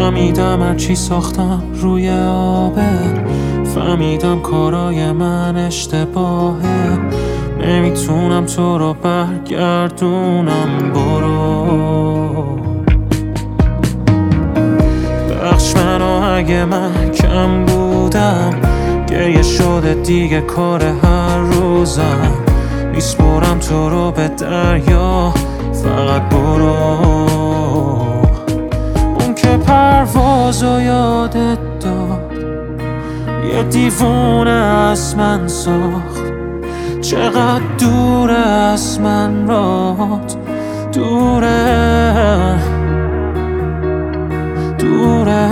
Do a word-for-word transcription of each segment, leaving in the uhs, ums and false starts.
فهمیدم هرچی ساختم روی آبه، فهمیدم کارای من اشتباهه، نمیتونم تو رو برگردونم. برو بخش منو اگه من کم بودم، گریه شده دیگه کار هر روزم، میسپرم تو رو به دریا، فقط برو. اون که پروازو یادت داد یه دیوونه از من ساخت، چقدر دوره از من رات، دوره دوره.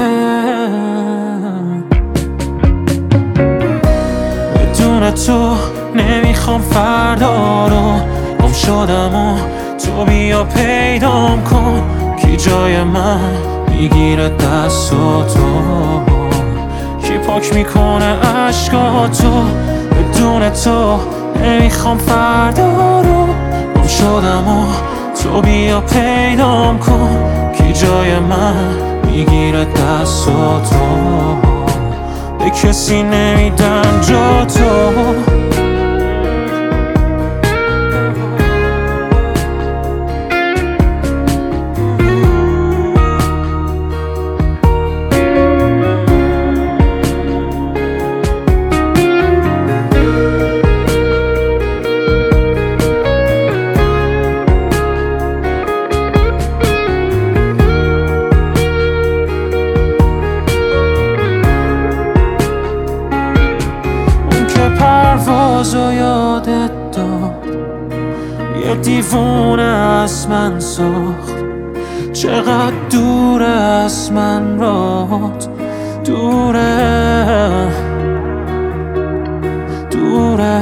بدون تو نمیخوام فردا رو، گم شدم و تو بیا پیدام کن، کی جای من میگیره دست و تو، کی پاک میکنه عشقاتو. بدون تو نمیخوام فردا رو، گم شدم و تو بیا پیدام کن، کی جای من میگیره دست و تو، به کسی نمیدن جا تو. پروازو یادت داد یه دیوونه از من ساخت، چقدر دوره از من رات، دوره دوره.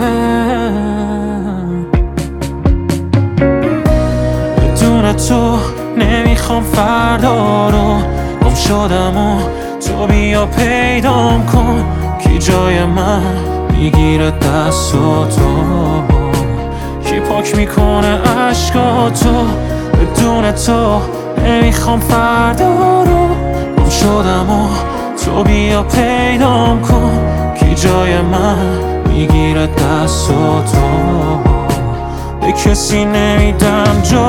بدون تو نمیخوام فردا رو، گم شدم و تو بیا پیدام کن، کی جای من میگیره دست و تو، کی پاک میکنه عشقاتو. بدون تو نمیخوام فردا رو، گم شدم و تو بیا پیدام کن، کی جای من میگیره دست و تو، به کسی نمیدم جا